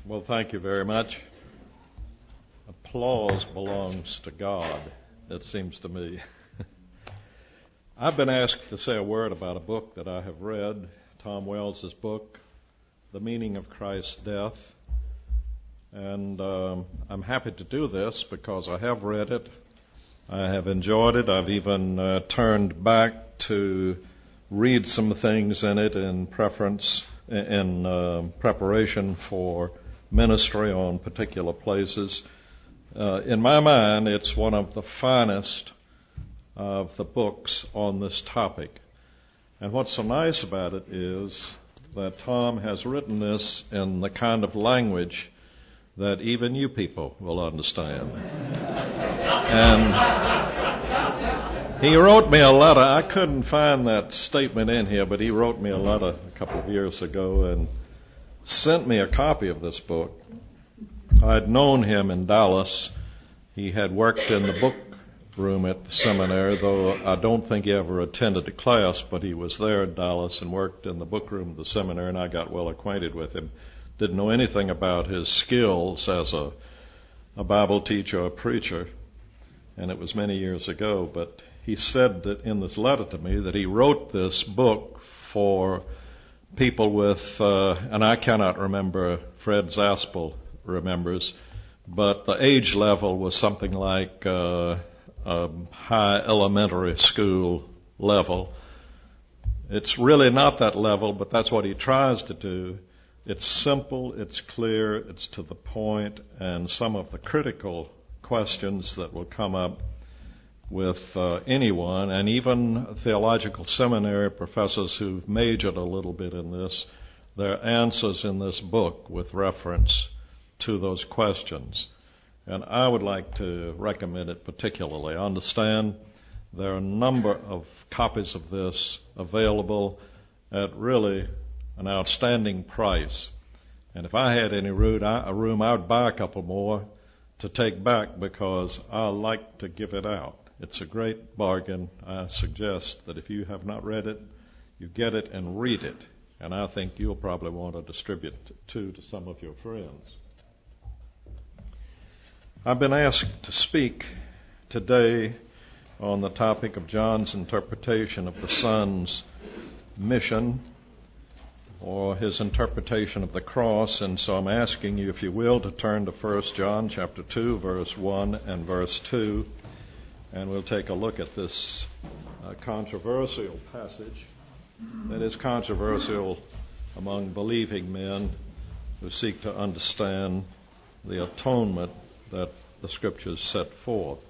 Well, thank you very much. Applause belongs to God, it seems to me. I've been asked to say a word about a book that I have read, Tom Wells' book, The Meaning of Christ's Death. And I'm happy to do this because I have read it. I have enjoyed it. I've even turned back to read some things in it in preparation for ministry on particular places. In my mind, it's one of the finest of the books on this topic. And what's so nice about it is that Tom has written this in the kind of language that even you people will understand. And he wrote me a letter. I couldn't find that statement in here, but he wrote me a letter a couple of years ago and sent me a copy of this book. I'd known him in Dallas. He had worked in the book room at the seminary, though I don't think he ever attended a class, but he was there in Dallas and worked in the book room of the seminary, and I got well acquainted with him. Didn't know anything about his skills as a Bible teacher or preacher, and it was many years ago, but he said that in this letter to me that he wrote this book for people with, and I cannot remember, Fred Zaspel remembers, but the age level was something like a high elementary school level. It's really not that level, but that's what he tries to do. It's simple, it's clear, it's to the point, and some of the critical questions that will come up with anyone, and even theological seminary professors who've majored a little bit in this, there are answers in this book with reference to those questions. And I would like to recommend it particularly. I understand there are a number of copies of this available at really an outstanding price. And if I had any room, I would buy a couple more to take back because I like to give it out. It's a great bargain. I suggest that if you have not read it, you get it and read it. And I think you'll probably want to distribute it to some of your friends. I've been asked to speak today on the topic of John's interpretation of the Son's mission, or his interpretation of the cross, and so I'm asking you, if you will, to turn to 1 John chapter 2, verse 1 and verse 2, and we'll take a look at this controversial passage that is controversial among believing men who seek to understand the atonement that the Scriptures set forth.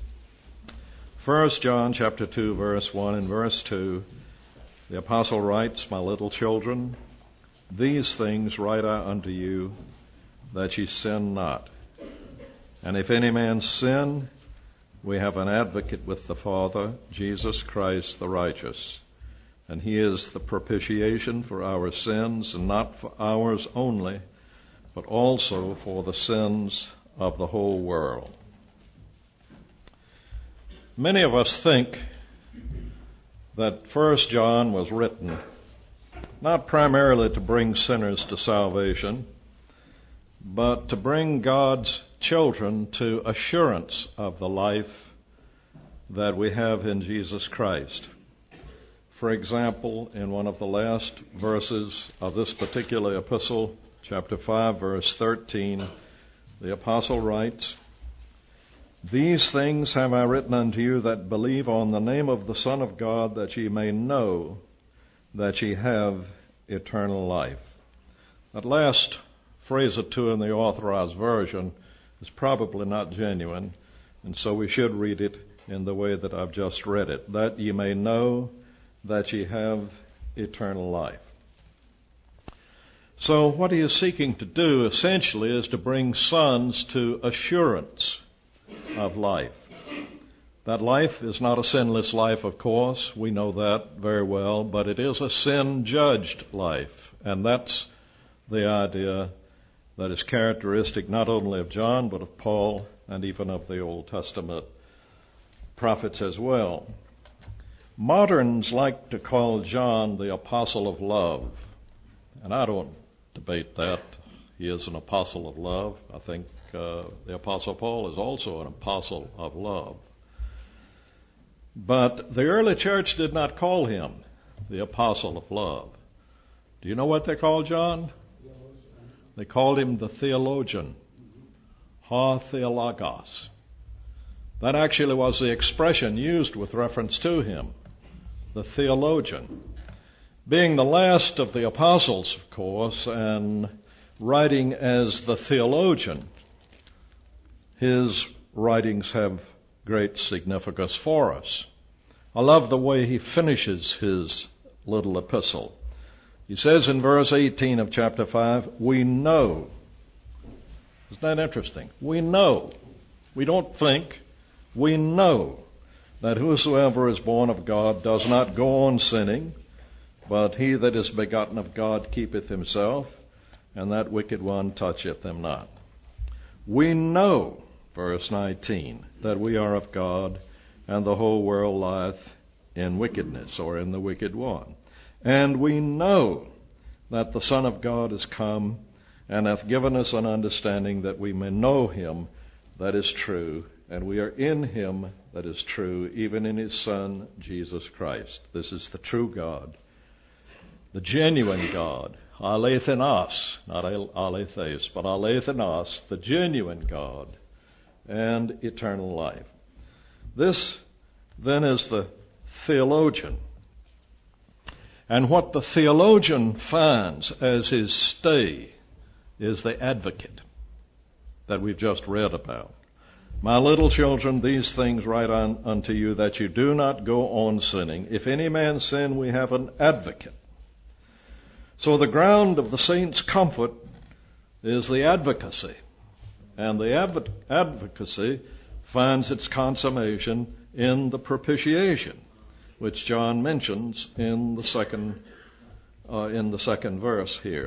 1 John chapter 2, verse 1 and verse 2, the apostle writes, "My little children, these things write I unto you, that ye sin not. And if any man sin, we have an advocate with the Father, Jesus Christ the righteous. And he is the propitiation for our sins, and not for ours only, but also for the sins of the whole world." Many of us think that 1 John was written not primarily to bring sinners to salvation, but to bring God's children to assurance of the life that we have in Jesus Christ. For example, in one of the last verses of this particular epistle, chapter 5, verse 13, the apostle writes, "These things have I written unto you that believe on the name of the Son of God, that ye may know that ye have eternal life." That last phrase or two in the Authorized Version is probably not genuine, and so we should read it in the way that I've just read it, that ye may know that ye have eternal life. So what he is seeking to do essentially is to bring sons to assurance of life. That life is not a sinless life, of course. We know that very well, but it is a sin-judged life. And that's the idea that is characteristic not only of John, but of Paul and even of the Old Testament prophets as well. Moderns like to call John the apostle of love, and I don't debate that. He is an apostle of love. I think the Apostle Paul is also an apostle of love. But the early church did not call him the apostle of love. Do you know what they called John? They called him the theologian, ha theologos. That actually was the expression used with reference to him, the theologian. Being the last of the apostles, of course, and writing as the theologian, his writings have great significance for us. I love the way he finishes his little epistle. He says in verse 18 of chapter 5, we know. Isn't that interesting? We know. We don't think. We know that whosoever is born of God does not go on sinning, but he that is begotten of God keepeth himself, and that wicked one toucheth him not. We know, verse 19, that we are of God, and the whole world lieth in wickedness, or in the wicked one. And we know that the Son of God is come, and hath given us an understanding that we may know him that is true, and we are in him that is true, even in his Son, Jesus Christ. This is the true God, the genuine God, alethenos, not aletheus, but alethenos, the genuine God, and eternal life. This, then, is the theologian. And what the theologian finds as his stay is the advocate that we've just read about. My little children, these things write unto you, that you do not go on sinning. If any man sin, we have an advocate. So the ground of the saints' comfort is the advocacy. And the advocacy finds its consummation in the propitiation, which John mentions in the second verse here.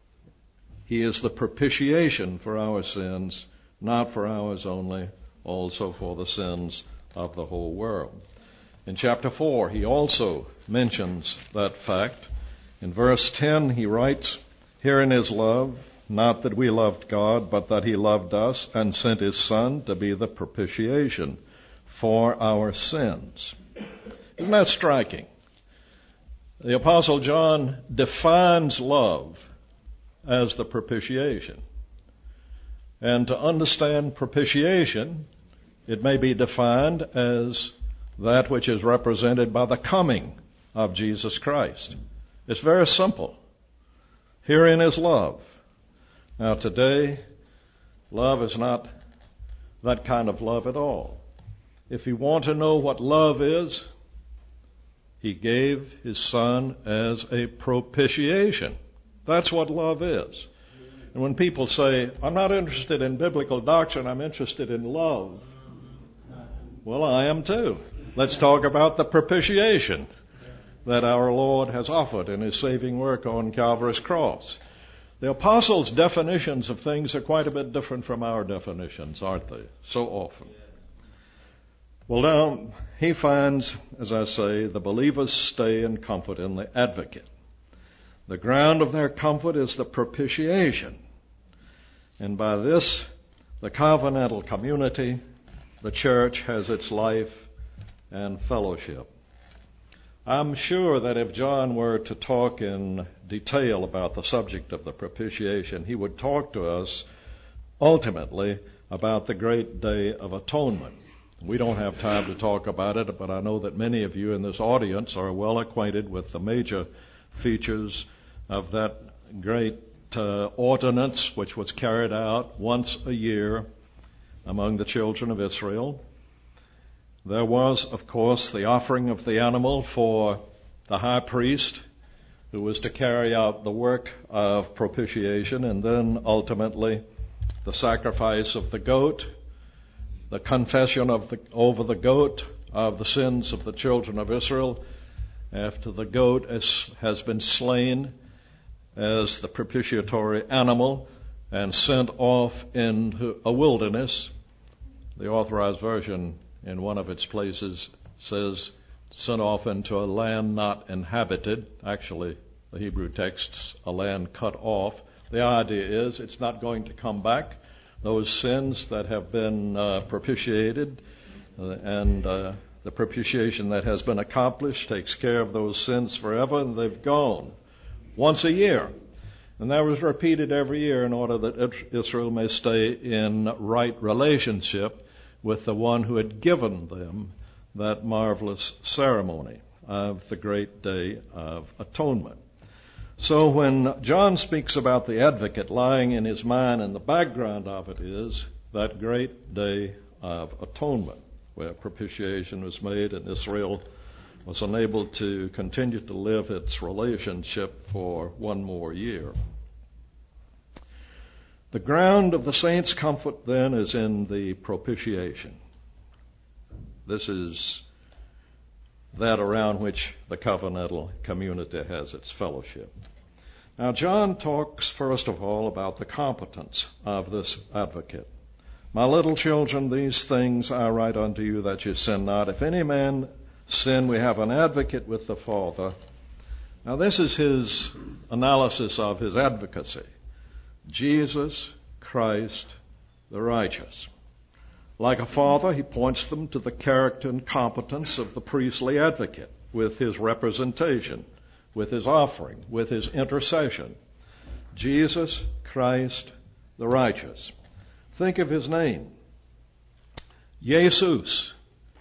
He is the propitiation for our sins, not for ours only, also for the sins of the whole world. In chapter 4, he also mentions that fact. In verse 10, he writes, herein is love, not that we loved God, but that he loved us and sent his Son to be the propitiation for our sins. Isn't that striking? The Apostle John defines love as the propitiation. And to understand propitiation, it may be defined as that which is represented by the coming of Jesus Christ. It's very simple. Herein is love. Now today, love is not that kind of love at all. If you want to know what love is, he gave his Son as a propitiation. That's what love is. And when people say, I'm not interested in biblical doctrine, I'm interested in love. Well, I am too. Let's talk about the propitiation that our Lord has offered in his saving work on Calvary's cross. The apostles' definitions of things are quite a bit different from our definitions, aren't they? So often. Well, now, he finds, as I say, the believers' stay and comfort in the advocate. The ground of their comfort is the propitiation. And by this, the covenantal community, the church, has its life and fellowship. I'm sure that if John were to talk in detail about the subject of the propitiation, he would talk to us ultimately about the great day of atonement. We don't have time to talk about it, but I know that many of you in this audience are well acquainted with the major features of that great ordinance which was carried out once a year among the children of Israel. There was, of course, the offering of the animal for the high priest who was to carry out the work of propitiation, and then ultimately the sacrifice of the goat, the confession over the goat of the sins of the children of Israel after the goat has been slain as the propitiatory animal and sent off into a wilderness. The Authorized Version in one of its places says sent off into a land not inhabited. Actually, the Hebrew text's a land cut off, The idea is it's not going to come back. Those sins that have been propitiated and the propitiation that has been accomplished takes care of those sins forever, and they've gone once a year. And that was repeated every year in order that Israel may stay in right relationship with the one who had given them that marvelous ceremony of the great day of atonement. So when John speaks about the advocate lying in his mind, and the background of it is that great day of atonement, where propitiation was made and Israel was enabled to continue to live its relationship for one more year. The ground of the saints' comfort then is in the propitiation. This is that around which the covenantal community has its fellowship. Now, John talks first of all about the competence of this advocate. My little children, these things I write unto you that you sin not. If any man sin, we have an advocate with the Father. Now, this is his analysis of his advocacy. Jesus Christ the righteous. Like a father, he points them to the character and competence of the priestly advocate with his representation, with his offering, with his intercession. Jesus Christ the righteous. Think of his name. Jesus.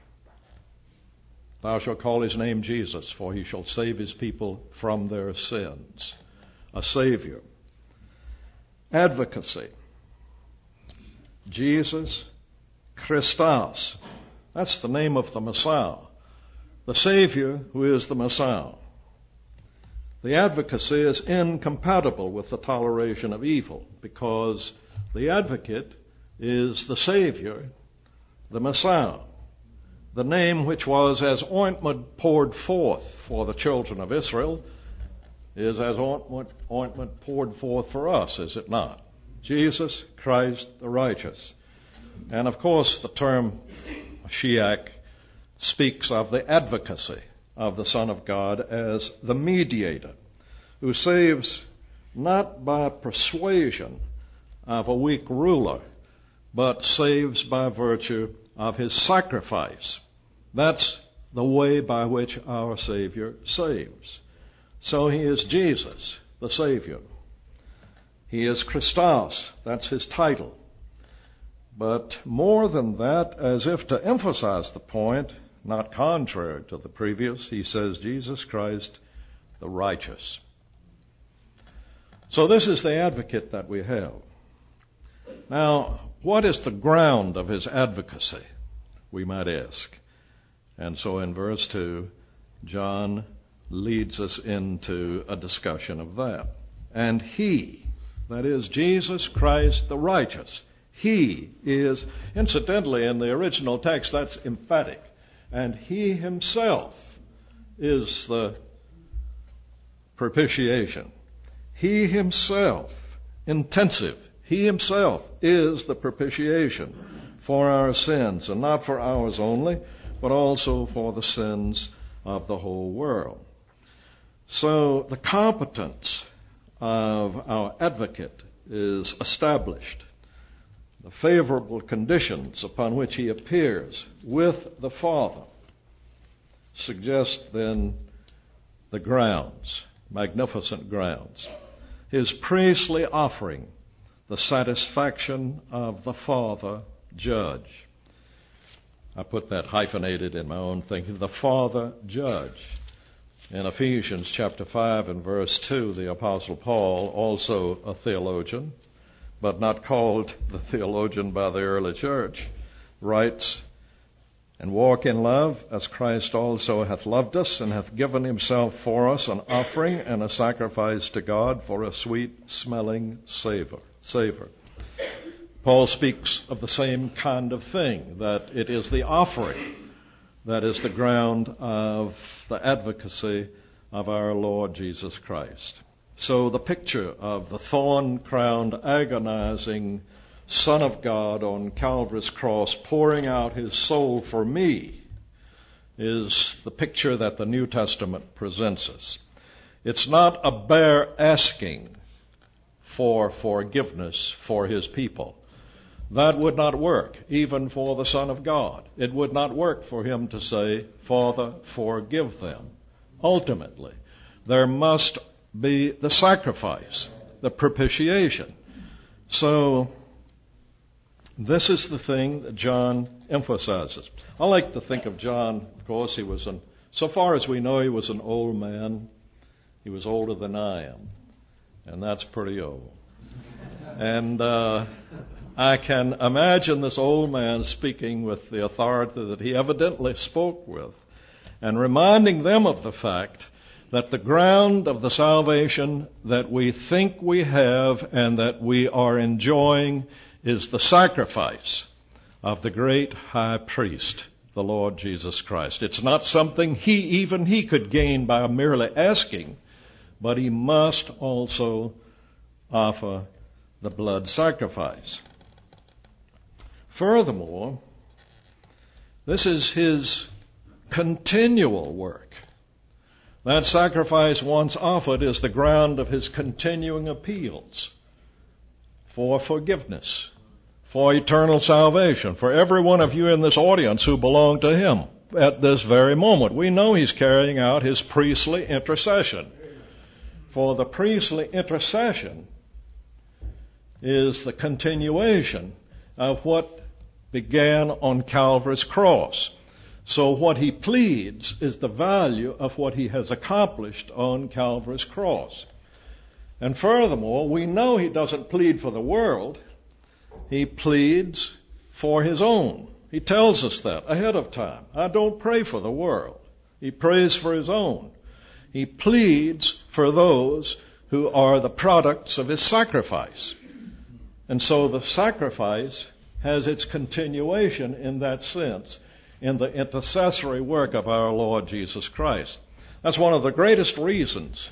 Thou shalt call his name Jesus, for he shall save his people from their sins. A Savior. Advocacy. Jesus Christos. That's the name of the Messiah. The Savior who is the Messiah. The advocacy is incompatible with the toleration of evil because the advocate is the Savior, the Messiah. The name which was as ointment poured forth for the children of Israel is as ointment poured forth for us, is it not? Jesus Christ the righteous. And of course the term Mashiach speaks of the advocacy of the Son of God as the mediator, who saves not by persuasion of a weak ruler, but saves by virtue of his sacrifice. That's the way by which our Savior saves. So he is Jesus, the Savior. He is Christos, that's his title. But more than that, as if to emphasize the point, not contrary to the previous, he says Jesus Christ, the righteous. So this is the advocate that we have. Now, what is the ground of his advocacy, we might ask? And so in verse 2, John leads us into a discussion of that. And he, that is Jesus Christ the righteous, he is, incidentally in the original text, that's emphatic. And he himself is the propitiation. He himself, intensive, he himself is the propitiation for our sins, and not for ours only, but also for the sins of the whole world. So the competence of our advocate is established. The favorable conditions upon which he appears with the Father suggest then the grounds, magnificent grounds. His priestly offering, the satisfaction of the Father Judge. I put that hyphenated in my own thinking, the Father Judge. In Ephesians chapter 5 and verse 2, the Apostle Paul, also a theologian, but not called the theologian by the early church, writes, and walk in love as Christ also hath loved us and hath given himself for us an offering and a sacrifice to God for a sweet-smelling savor. Paul speaks of the same kind of thing, that it is the offering that is the ground of the advocacy of our Lord Jesus Christ. So the picture of the thorn-crowned, agonizing Son of God on Calvary's cross pouring out his soul for me is the picture that the New Testament presents us. It's not a bare asking for forgiveness for his people. That would not work, even for the Son of God. It would not work for him to say, Father, forgive them. Ultimately, there must be the sacrifice, the propitiation. So, this is the thing that John emphasizes. I like to think of John, of course, so far as we know, he was an old man. He was older than I am, and that's pretty old. And I can imagine this old man speaking with the authority that he evidently spoke with, and reminding them of the fact that the ground of the salvation that we think we have and that we are enjoying is the sacrifice of the great high priest, the Lord Jesus Christ. It's not something he could gain by merely asking, but he must also offer the blood sacrifice. Furthermore, this is his continual work. That sacrifice once offered is the ground of his continuing appeals for forgiveness, for eternal salvation, for every one of you in this audience who belong to him at this very moment. We know he's carrying out his priestly intercession. For the priestly intercession is the continuation of what began on Calvary's cross. So what he pleads is the value of what he has accomplished on Calvary's cross. And furthermore, we know he doesn't plead for the world. He pleads for his own. He tells us that ahead of time. I don't pray for the world. He prays for his own. He pleads for those who are the products of his sacrifice. And so the sacrifice has its continuation in that sense in the intercessory work of our Lord Jesus Christ. That's one of the greatest reasons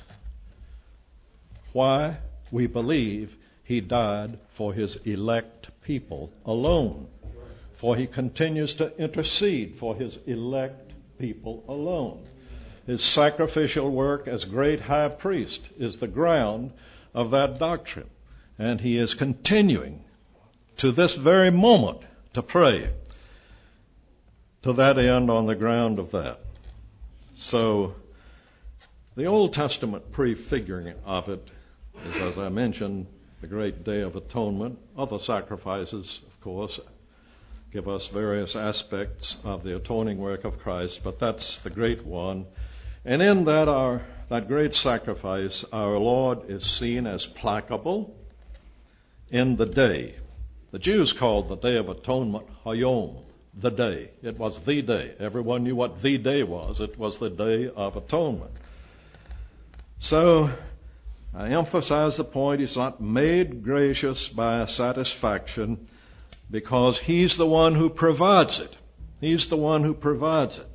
why we believe he died for his elect people alone. For he continues to intercede for his elect people alone. His sacrificial work as great high priest is the ground of that doctrine. And he is continuing to this very moment to pray to that end on the ground of that. So the Old Testament prefiguring of it is, as I mentioned, the great Day of Atonement. Other sacrifices, of course, give us various aspects of the atoning work of Christ, but that's the great one. And in that great sacrifice, our Lord is seen as placable in the day. The Jews called the Day of Atonement Hayom, the day. It was the day. Everyone knew what the day was. It was the Day of Atonement. So I emphasize the point, he's not made gracious by satisfaction because he's the one who provides it. He's the one who provides it.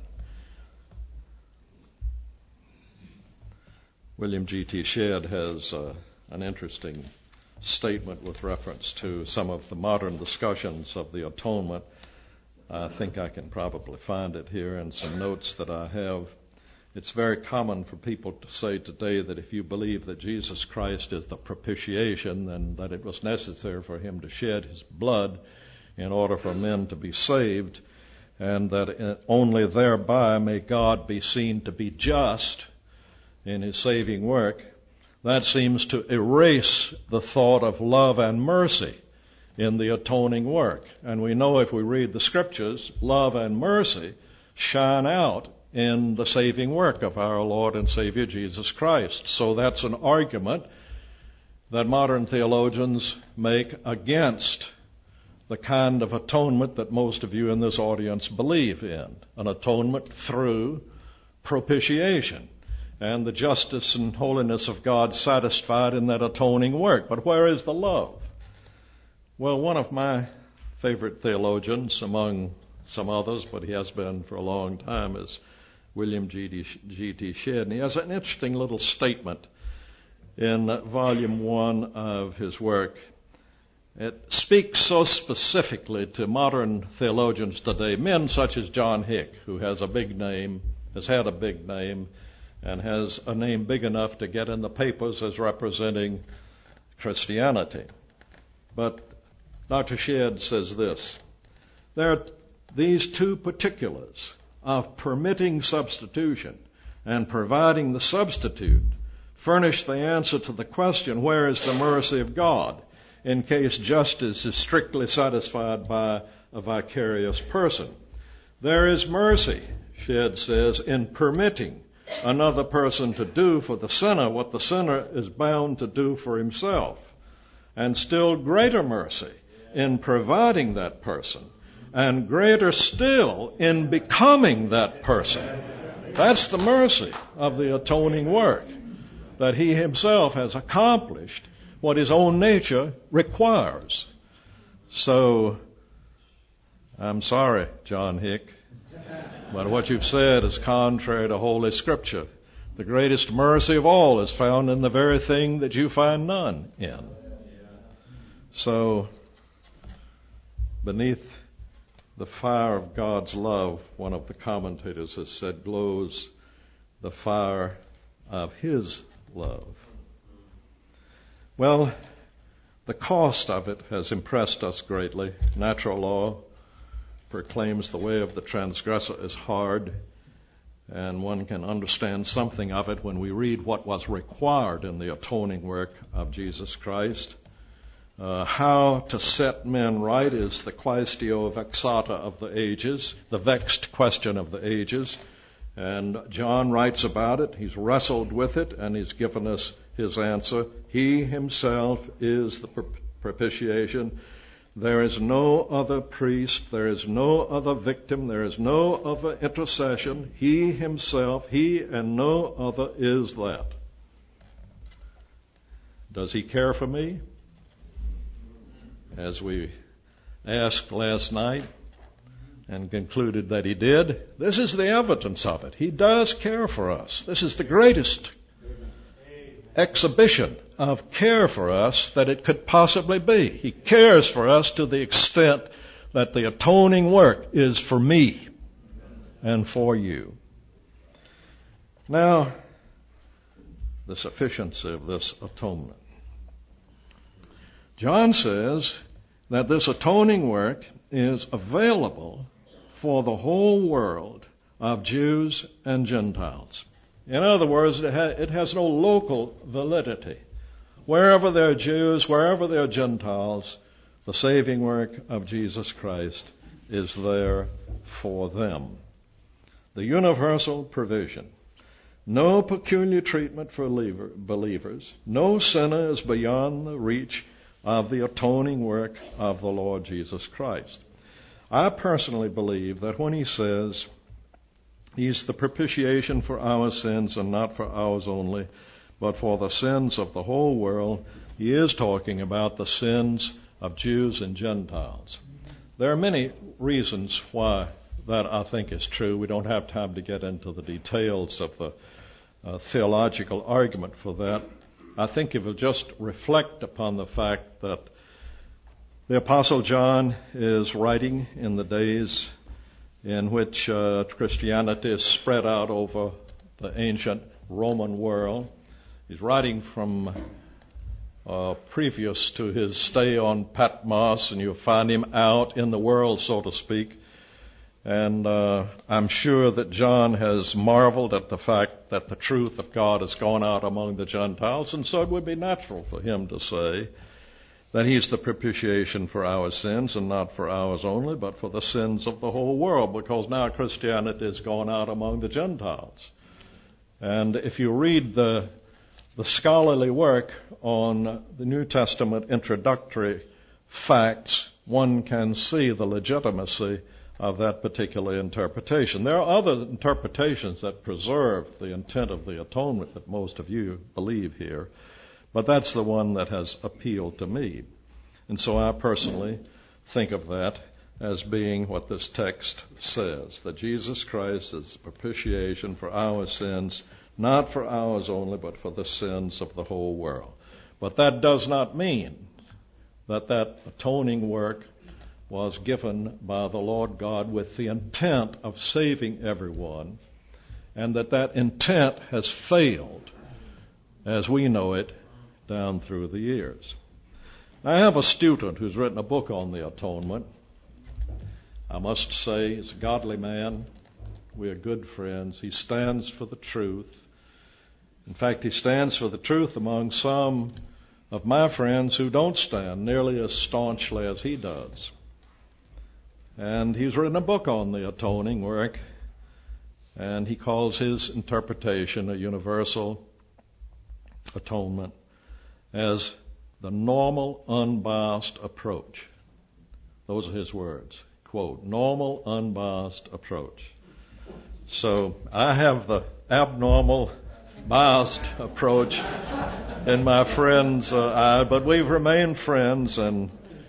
William G.T. Shedd has an interesting statement with reference to some of the modern discussions of the atonement. I think I can probably find it here in some notes that I have. It's very common for people to say today that if you believe that Jesus Christ is the propitiation, then that it was necessary for him to shed his blood in order for men to be saved, and that only thereby may God be seen to be just in his saving work. That seems to erase the thought of love and mercy in the atoning work. And we know if we read the Scriptures, love and mercy shine out in the saving work of our Lord and Savior Jesus Christ. So that's an argument that modern theologians make against the kind of atonement that most of you in this audience believe in, an atonement through propitiation, and the justice and holiness of God satisfied in that atoning work. But where is the love? Well, one of my favorite theologians, among some others, but he has been for a long time, is William G.T. Shedd. And he has an interesting little statement in volume 1 of his work. It speaks so specifically to modern theologians today, men such as John Hick, who has a big name, has had a big name, and has a name big enough to get in the papers as representing Christianity. But Dr. Shedd says this: there are these two particulars of permitting substitution and providing the substitute furnish the answer to the question, where is the mercy of God, in case justice is strictly satisfied by a vicarious person. There is mercy, Shedd says, in permitting another person to do for the sinner what the sinner is bound to do for himself, and still greater mercy in providing that person, and greater still in becoming that person. That's the mercy of the atoning work, that he himself has accomplished what his own nature requires. So, I'm sorry, John Hick, but what you've said is contrary to Holy Scripture. The greatest mercy of all is found in the very thing that you find none in. So, beneath the fire of God's love, one of the commentators has said, glows the fire of His love. Well, the cost of it has impressed us greatly. Natural law proclaims the way of the transgressor is hard, and one can understand something of it when we read what was required in the atoning work of Jesus Christ. How to set men right is the quaestio vexata of the ages, the vexed question of the ages. And John writes about it. He's wrestled with it, and he's given us his answer. He himself is the propitiation. There is no other priest, there is no other victim, there is no other intercession. He himself, he and no other is that. Does he care for me? As we asked last night and concluded that he did, this is the evidence of it. He does care for us. This is the greatest exhibition of care for us that it could possibly be. He cares for us to the extent that the atoning work is for me and for you. Now, the sufficiency of this atonement. John says that this atoning work is available for the whole world of Jews and Gentiles. In other words, it has no local validity. Wherever there are Jews, wherever there are Gentiles, the saving work of Jesus Christ is there for them. The universal provision. No peculiar treatment for believers. No sinner is beyond the reach of the atoning work of the Lord Jesus Christ. I personally believe that when he says he's the propitiation for our sins, and not for ours only, but for the sins of the whole world, he is talking about the sins of Jews and Gentiles. There are many reasons why that I think is true. We don't have time to get into the details of the theological argument for that. I think if we'll just reflect upon the fact that the Apostle John is writing in the days in which Christianity is spread out over the ancient Roman world. He's writing from previous to his stay on Patmos, and you'll find him out in the world, so to speak. And I'm sure that John has marveled at the fact that the truth of God has gone out among the Gentiles, and so it would be natural for him to say that he's the propitiation for our sins, and not for ours only, but for the sins of the whole world, because now Christianity has gone out among the Gentiles. And if you read the scholarly work on the New Testament introductory facts, one can see the legitimacy of that particular interpretation. There are other interpretations that preserve the intent of the atonement that most of you believe here, but that's the one that has appealed to me. And so I personally think of that as being what this text says, that Jesus Christ is the propitiation for our sins, not for ours only, but for the sins of the whole world. But that does not mean that that atoning work was given by the Lord God with the intent of saving everyone, and that intent has failed, as we know it, down through the years. I have a student who's written a book on the atonement. I must say he's a godly man. We are good friends. He stands for the truth. In fact, he stands for the truth among some of my friends who don't stand nearly as staunchly as he does. And he's written a book on the atoning work, and he calls his interpretation a universal atonement as the normal, unbiased approach. Those are his words. Quote, normal, unbiased approach. So I have the abnormal, biased approach in my friend's eye, but we've remained friends, and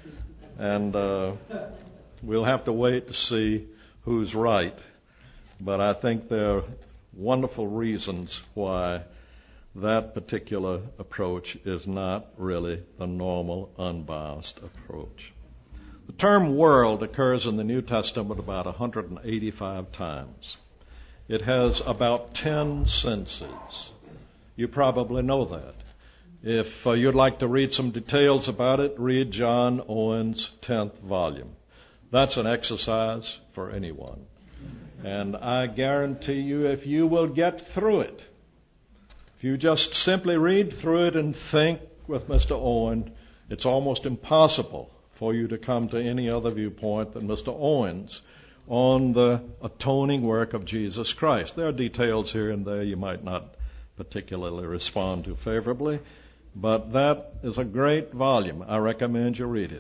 we'll have to wait to see who's right. But I think there are wonderful reasons why that particular approach is not really the normal, unbiased approach. The term world occurs in the New Testament about 185 times. It has about 10 senses. You probably know that. If you'd like to read some details about it, read John Owen's 10th volume. That's an exercise for anyone. And I guarantee you, if you will get through it, if you just simply read through it and think with Mr. Owen, it's almost impossible for you to come to any other viewpoint than Mr. Owen's on the atoning work of Jesus Christ. There are details here and there you might not particularly respond to favorably, but that is a great volume. I recommend you read it.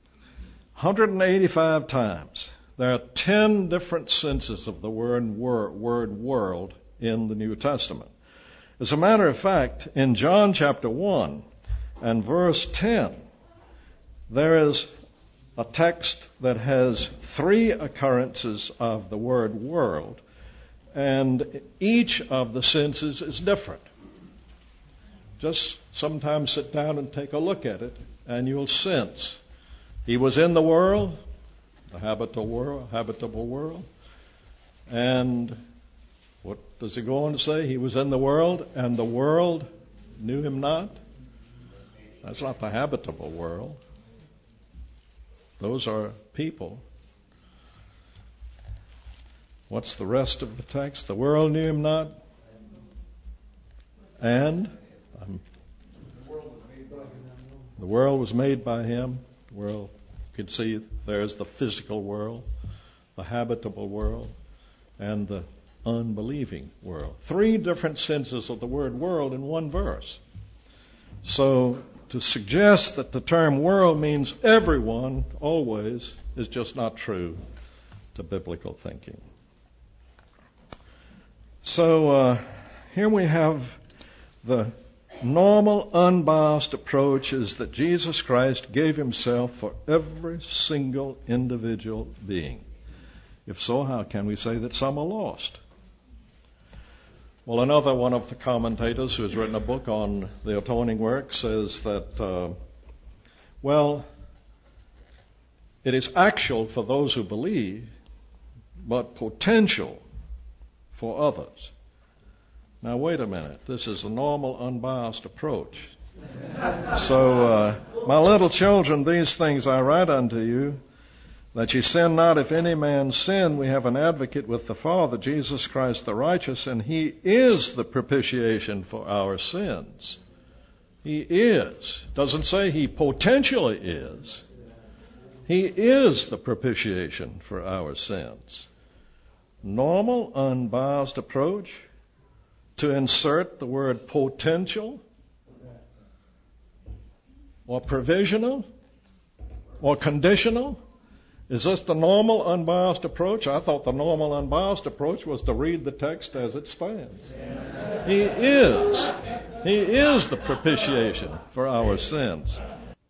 185 times. There are 10 different senses of the word world in the New Testament. As a matter of fact, in John chapter 1 and verse 10, there is a text that has 3 occurrences of the word world, and each of the senses is different. Just sometimes sit down and take a look at it, and you'll sense he was in the world, the habitable world, and what does he go on to say? He was in the world, and the world knew him not. That's not the habitable world. Those are people. What's the rest of the text? The world knew him not. And the world was made by him. The world, you can see there's the physical world, the habitable world, and the unbelieving world. 3 different senses of the word world in one verse. So to suggest that the term world means everyone always is just not true to biblical thinking. So here we have the normal, unbiased approach is that Jesus Christ gave himself for every single individual being. If so, how can we say that some are lost? Well, another one of the commentators who has written a book on the atoning work says that, it is actual for those who believe, but potential for others. Now, wait a minute. This is a normal, unbiased approach. So, my little children, these things I write unto you, that ye sin not. If any man sin, we have an advocate with the Father, Jesus Christ the righteous, and he is the propitiation for our sins. He is. Doesn't say he potentially is. He is the propitiation for our sins. Normal, unbiased approach. To insert the word potential or provisional or conditional. Is this the normal, unbiased approach? I thought the normal, unbiased approach was to read the text as it stands. He is. He is the propitiation for our sins.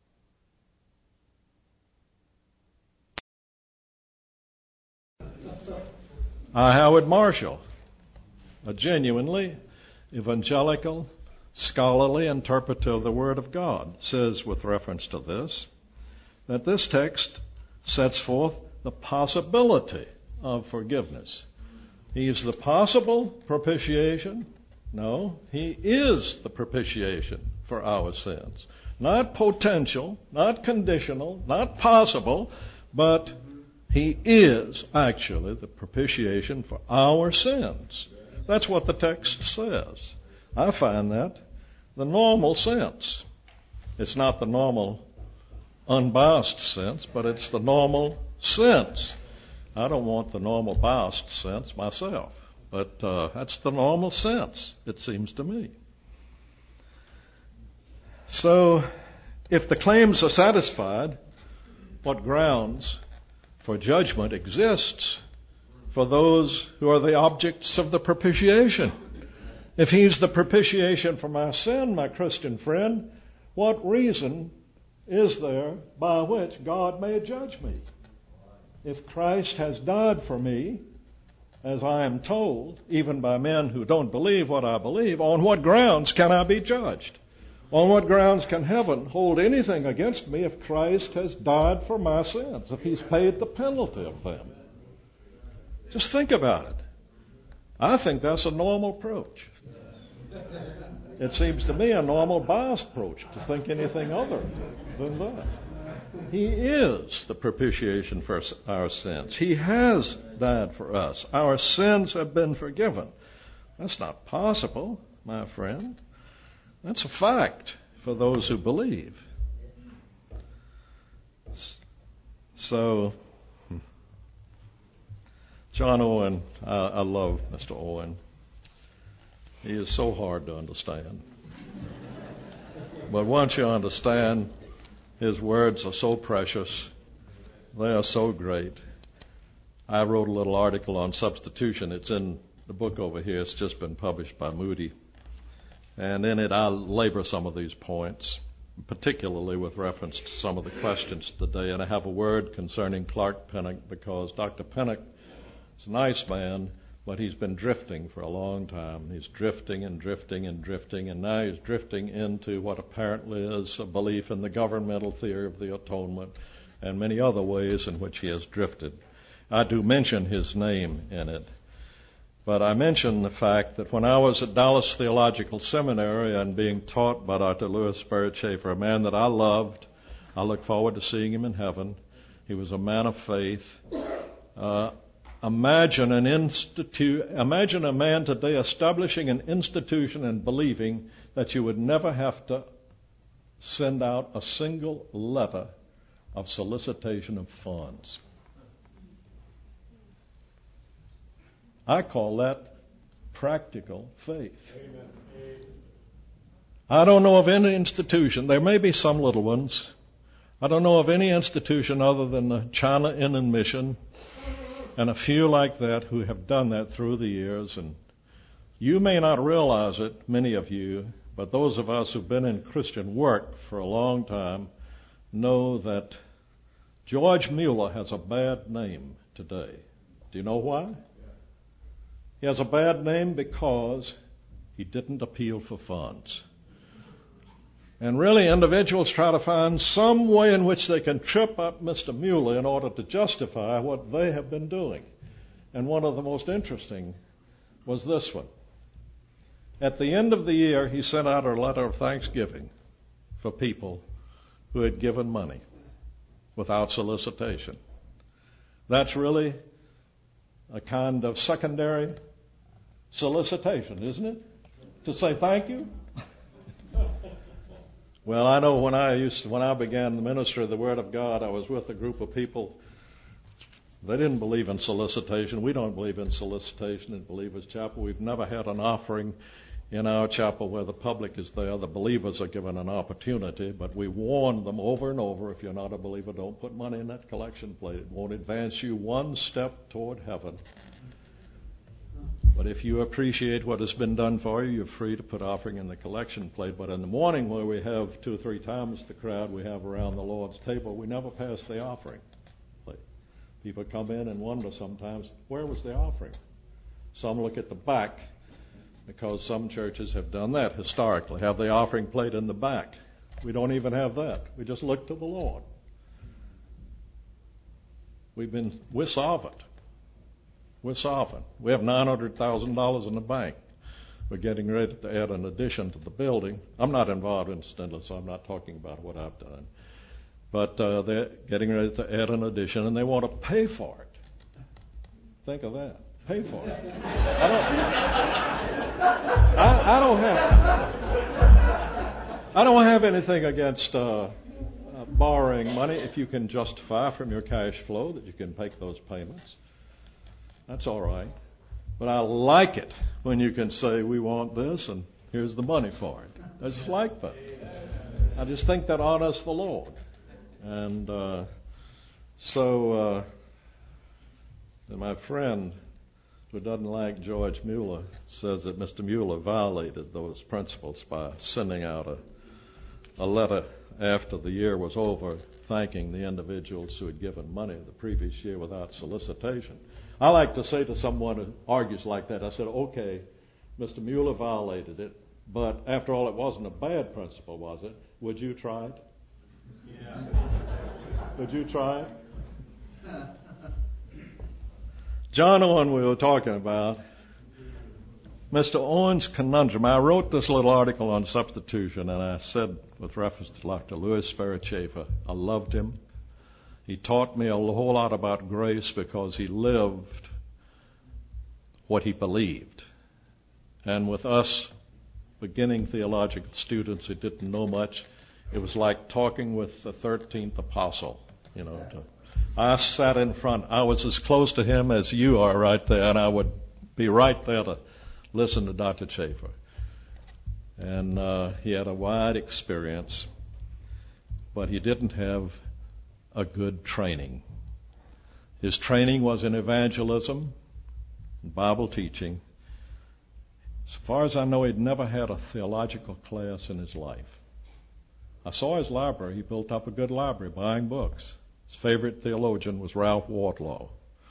Howard Marshall, a genuinely evangelical, scholarly interpreter of the Word of God, says with reference to this, that this text sets forth the possibility of forgiveness. He is the possible propitiation. No, he is the propitiation for our sins. Not potential, not conditional, not possible, but He is actually the propitiation for our sins. That's what the text says. I find that the normal sense. It's not the normal unbiased sense, but it's the normal sense. I don't want the normal biased sense myself, but that's the normal sense, it seems to me. So, if the claims are satisfied, what grounds for judgment exists for those who are the objects of the propitiation? If He's the propitiation for my sin, my Christian friend, what reason is there by which God may judge me? If Christ has died for me, as I am told, even by men who don't believe what I believe, on what grounds can I be judged? On what grounds can heaven hold anything against me if Christ has died for my sins, if He's paid the penalty of them? Just think about it. I think that's a normal approach. It seems to me a normal biased approach to think anything other than that. He is the propitiation for our sins. He has died for us. Our sins have been forgiven. That's not possible, my friend. That's a fact for those who believe. So, John Owen, I love Mr. Owen. He is so hard to understand. But once you understand, his words are so precious. They are so great. I wrote a little article on substitution. It's in the book over here. It's just been published by Moody. And in it, I labor some of these points, particularly with reference to some of the questions today. And I have a word concerning Clark Pinnock, because Dr. Pinnock is a nice man, but he's been drifting for a long time. He's drifting and drifting and drifting, and now he's drifting into what apparently is a belief in the governmental theory of the atonement and many other ways in which he has drifted. I do mention his name in it, but I mention the fact that when I was at Dallas Theological Seminary and being taught by Dr. Louis Barrett Schaefer, a man that I loved, I look forward to seeing him in heaven. He was a man of faith. Imagine a man today establishing an institution and believing that you would never have to send out a single letter of solicitation of funds. I call that practical faith. Amen. I don't know of any institution, there may be some little ones, I don't know of any institution other than the China Inland Mission and a few like that who have done that through the years. And you may not realize it, many of you, but those of us who've been in Christian work for a long time know that George Mueller has a bad name today. Do you know why? He has a bad name because he didn't appeal for funds. And really, individuals try to find some way in which they can trip up Mr. Mueller in order to justify what they have been doing. And one of the most interesting was this one. At the end of the year, he sent out a letter of thanksgiving for people who had given money without solicitation. That's really a kind of secondary solicitation, isn't it? To say thank you? Well, I know when I began the ministry of the Word of God, I was with a group of people. They didn't believe in solicitation. We don't believe in solicitation in Believers Chapel. We've never had an offering in our chapel where the public is there. The believers are given an opportunity, but we warn them over and over, if you're not a believer, don't put money in that collection plate. It won't advance you one step toward heaven. But if you appreciate what has been done for you, you're free to put offering in the collection plate. But in the morning, where we have 2 or 3 times the crowd we have around the Lord's table, we never pass the offering plate. People come in and wonder sometimes, where was the offering? Some look at the back, because some churches have done that historically, have the offering plate in the back. We don't even have that. We just look to the Lord. We're solvent. We're solvent. We have $900,000 in the bank. We're getting ready to add an addition to the building. I'm not involved, incidentally, so I'm not talking about what I've done. But they're getting ready to add an addition, and they want to pay for it. Think of that. Pay for it. I don't have anything against borrowing money if you can justify from your cash flow that you can make those payments. That's all right. But I like it when you can say, we want this and here's the money for it. I just like that. I just think that honors the Lord. And so my friend who doesn't like George Mueller says that Mr. Mueller violated those principles by sending out a letter after the year was over thanking the individuals who had given money the previous year without solicitation. I like to say to someone who argues like that, I said, okay, Mr. Mueller violated it, but after all, it wasn't a bad principle, was it? Would you try it? Yeah. Would you try it? John Owen we were talking about, Mr. Owen's conundrum. I wrote this little article on substitution, and I said, with reference to Dr. Louis Sperry Chafer, I loved him. He taught me a whole lot about grace because he lived what he believed. And with us beginning theological students who didn't know much, it was like talking with the 13th apostle. I sat in front. I was as close to him as you are right there, and I would be right there to listen to Dr. Chafer. And he had a wide experience, but he didn't have a good training. His training was in evangelism and Bible teaching. As far as I know, he'd never had a theological class in his life. I saw his library. He built up a good library, buying books. His favorite theologian was Ralph Wardlaw.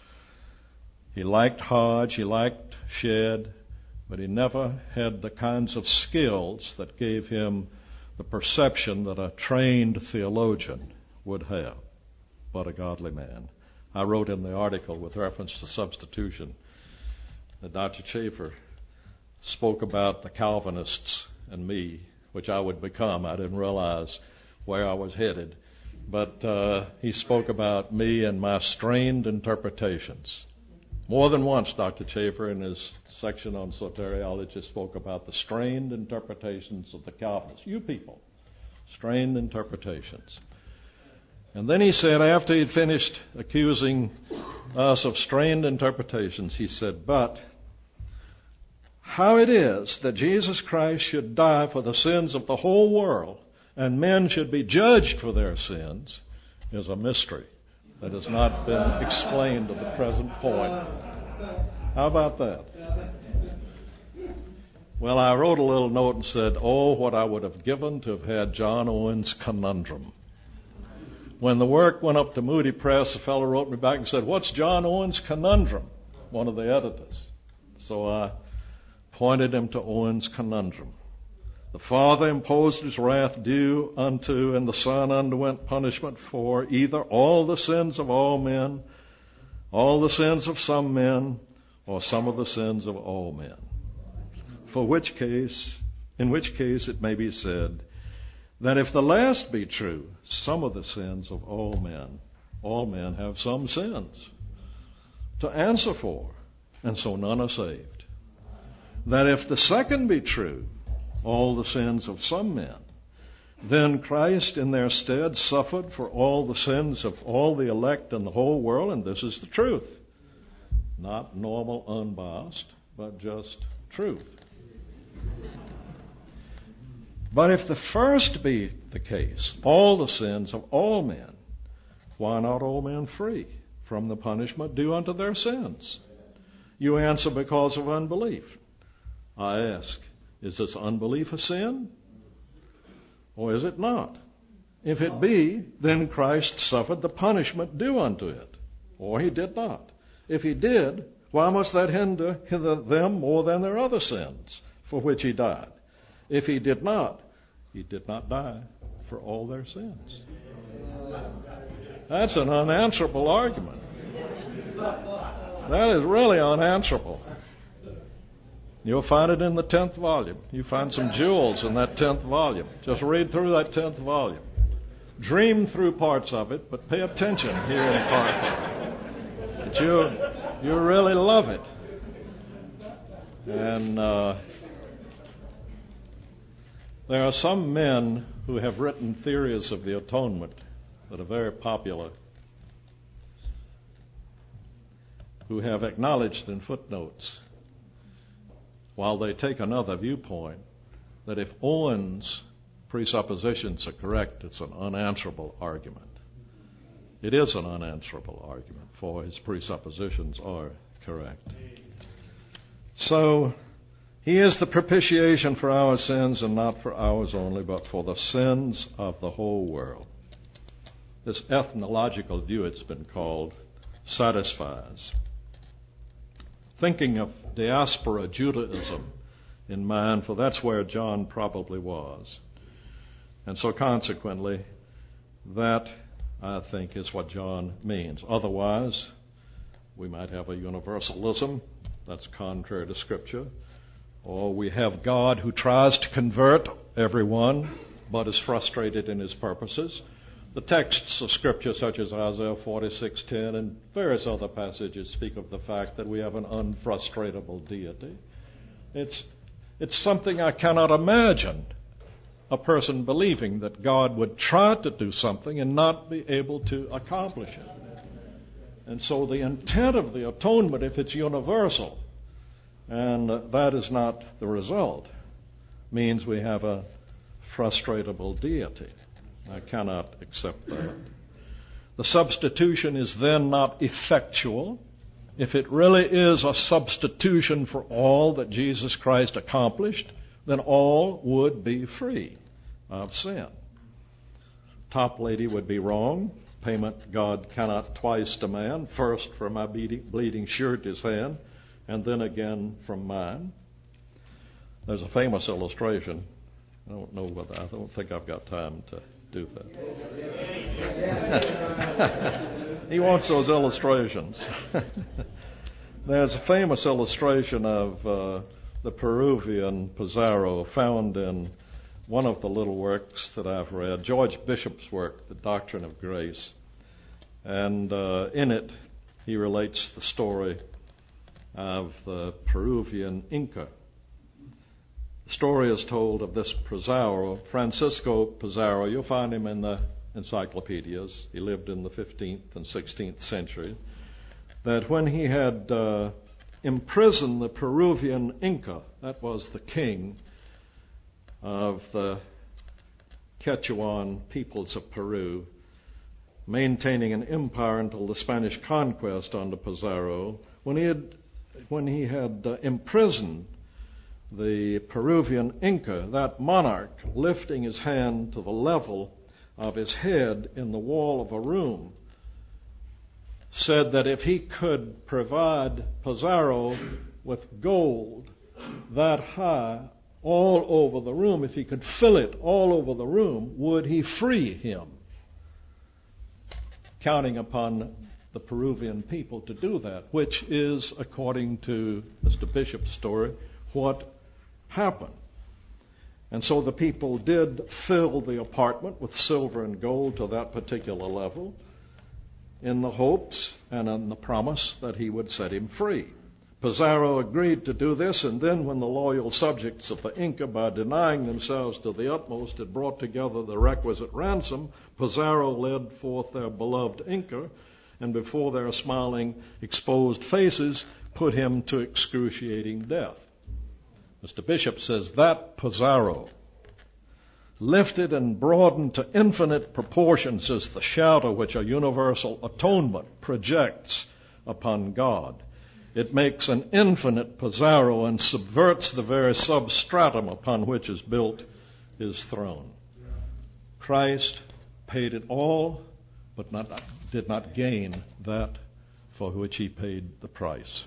He liked Hodge, he liked Shedd, but he never had the kinds of skills that gave him the perception that a trained theologian would have, but a godly man. I wrote in the article with reference to substitution that Dr. Chafer spoke about the Calvinists and me, which I would become. I didn't realize where I was headed. But he spoke about me and my strained interpretations. More than once, Dr. Chafer, in his section on soteriology, spoke about the strained interpretations of the Calvinists. You people, strained interpretations. And then he said, after he'd finished accusing us of strained interpretations, he said, but how it is that Jesus Christ should die for the sins of the whole world and men should be judged for their sins is a mystery that has not been explained to the present point. How about that? Well, I wrote a little note and said, oh, what I would have given to have had John Owen's conundrum. When the work went up to Moody Press, a fellow wrote me back and said, what's John Owen's conundrum? One of the editors. So I pointed him to Owen's conundrum. The Father imposed his wrath due unto, and the Son underwent punishment for either all the sins of all men, all the sins of some men, or some of the sins of all men. In which case it may be said that if the last be true, some of the sins of all men have some sins to answer for, and so none are saved. That if the second be true, all the sins of some men, then Christ in their stead suffered for all the sins of all the elect in the whole world, and this is the truth. Not normal, unbiased, but just truth. But if the first be the case, all the sins of all men, why not all men free from the punishment due unto their sins? You answer, because of unbelief. I ask, is this unbelief a sin? Or is it not? If it be, then Christ suffered the punishment due unto it. Or he did not. If he did, why must that hinder them more than their other sins for which he died? If he did not die for all their sins. That's an unanswerable argument. That is really unanswerable. You'll find it in the 10th volume. You find some jewels in that 10th volume. Just read through that 10th volume. Dream through parts of it, but pay attention here in parts of it. But you'll really love it. And there are some men who have written theories of the atonement that are very popular, who have acknowledged in footnotes, while they take another viewpoint, that if Owen's presuppositions are correct, it's an unanswerable argument. It is an unanswerable argument, for his presuppositions are correct. So, he is the propitiation for our sins, and not for ours only, but for the sins of the whole world. This ethnological view, it's been called, satisfies. Thinking of diaspora Judaism in mind, for that's where John probably was. And so consequently, that, I think, is what John means. Otherwise, we might have a universalism that's contrary to Scripture, or we have God who tries to convert everyone, but is frustrated in his purposes. The texts of Scripture, such as Isaiah 46:10 and various other passages, speak of the fact that we have an unfrustratable deity. It's something I cannot imagine, a person believing that God would try to do something and not be able to accomplish it. And so the intent of the atonement, if it's universal, and that is not the result, means we have a frustratable deity. I cannot accept that. The substitution is then not effectual. If it really is a substitution for all that Jesus Christ accomplished, then all would be free of sin. Top lady would be wrong. Payment God cannot twice demand, first from my bleeding surety's hand, and then again from mine. There's a famous illustration. I don't think I've got time to do that. He wants those illustrations. There's a famous illustration of the Peruvian Pizarro found in one of the little works that I've read, George Bishop's work, The Doctrine of Grace. And in it, he relates the story of the Peruvian Inca. The story is told of this Pizarro, Francisco Pizarro. You'll find him in the encyclopedias. He lived in the 15th and 16th century. That when he had imprisoned the Peruvian Inca, that was the king of the Quechuan peoples of Peru, maintaining an empire until the Spanish conquest under Pizarro, when he had imprisoned the Peruvian Inca, that monarch, lifting his hand to the level of his head in the wall of a room, said that if he could provide Pizarro with gold that high all over the room, if he could fill it all over the room, would he free him? Counting upon the Peruvian people to do that, which is, according to Mr. Bishop's story, what happened. And so the people did fill the apartment with silver and gold to that particular level, in the hopes and in the promise that he would set him free. Pizarro agreed to do this, and then when the loyal subjects of the Inca, by denying themselves to the utmost, had brought together the requisite ransom, Pizarro led forth their beloved Inca, and before their smiling, exposed faces, put him to excruciating death. Mr. Bishop says that Pizarro, lifted and broadened to infinite proportions, is the shadow which a universal atonement projects upon God. It makes an infinite Pizarro and subverts the very substratum upon which is built his throne. Christ paid it all, but did not gain that for which he paid the price.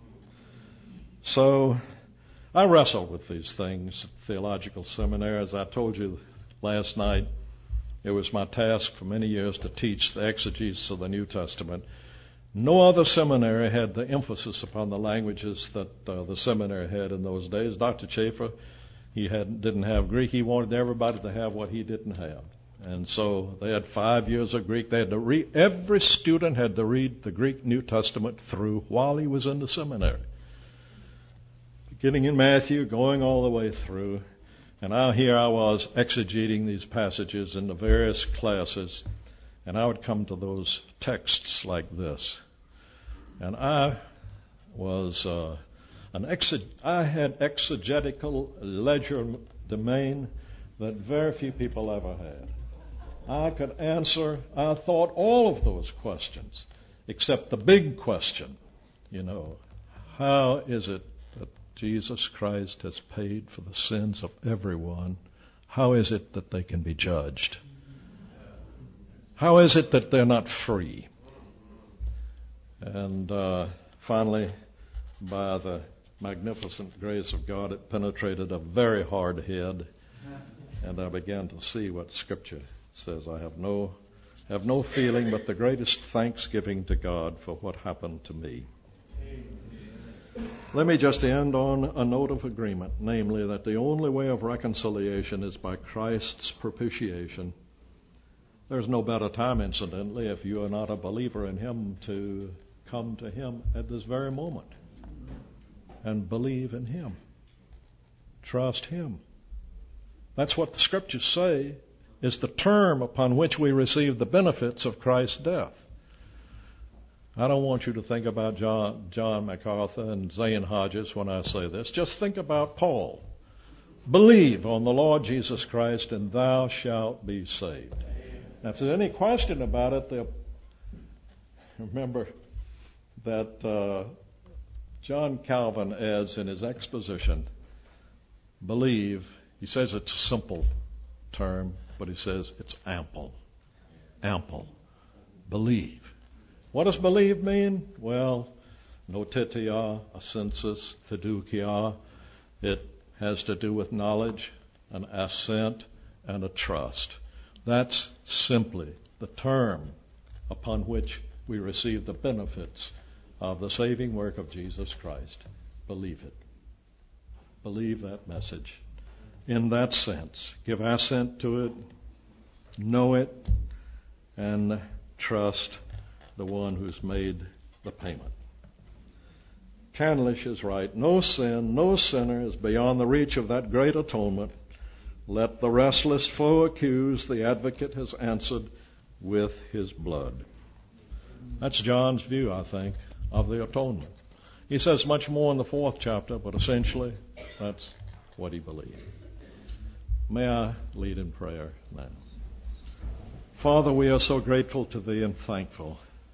So I wrestle with these things at theological seminary. As I told you last night, it was my task for many years to teach the exegesis of the New Testament. No other seminary had the emphasis upon the languages that the seminary had in those days. Dr. Chafer, didn't have Greek. He wanted everybody to have what he didn't have. And so they had 5 years of Greek. They had to read, every student had to read the Greek New Testament through while he was in the seminary. Beginning in Matthew, going all the way through. And here I was exegeting these passages in the various classes, and I would come to those texts like this. And I had exegetical legerdemain that very few people ever had. I could answer, I thought, all of those questions, except the big question, how is it that Jesus Christ has paid for the sins of everyone? How is it that they can be judged? How is it that they're not free? And finally, by the magnificent grace of God, it penetrated a very hard head, and I began to see what Scripture says. I have no feeling but the greatest thanksgiving to God for what happened to me. Let me just end on a note of agreement, namely that the only way of reconciliation is by Christ's propitiation. There's no better time, incidentally, if you are not a believer in Him, to come to Him at this very moment and believe in Him. Trust Him. That's what the Scriptures say is the term upon which we receive the benefits of Christ's death. I don't want you to think about John MacArthur and Zane Hodges when I say this. Just think about Paul. Believe on the Lord Jesus Christ and thou shalt be saved. Now, if there's any question about it, remember that John Calvin adds in his exposition, believe. He says it's a simple term, but he says it's ample. Ample. Believe. What does believe mean? Well, notitia, assensus, fiducia. It has to do with knowledge, an assent, and a trust. That's simply the term upon which we receive the benefits of the saving work of Jesus Christ. Believe it. Believe that message. In that sense, give assent to it, know it, and trust the one who's made the payment. Candlish is right. No sin, no sinner is beyond the reach of that great atonement. Let the restless foe accuse, the advocate has answered with his blood. That's John's view, I think, of the atonement. He says much more in the 4th chapter, but essentially that's what he believed. May I lead in prayer now? Father, we are so grateful to Thee and thankful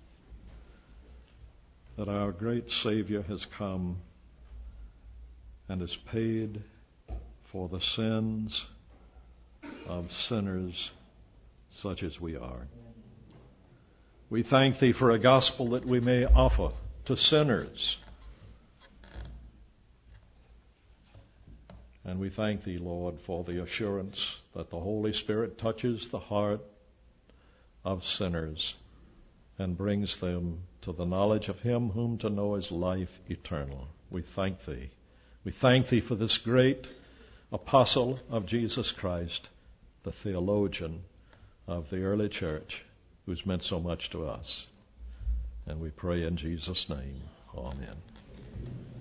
that our great Savior has come and has paid for the sins of sinners such as we are. We thank Thee for a gospel that we may offer to sinners. And we thank Thee, Lord, for the assurance that the Holy Spirit touches the heart of sinners and brings them to the knowledge of Him whom to know is life eternal. We thank Thee. We thank Thee for this great apostle of Jesus Christ, the theologian of the early church, who's meant so much to us. And we pray in Jesus' name. Amen.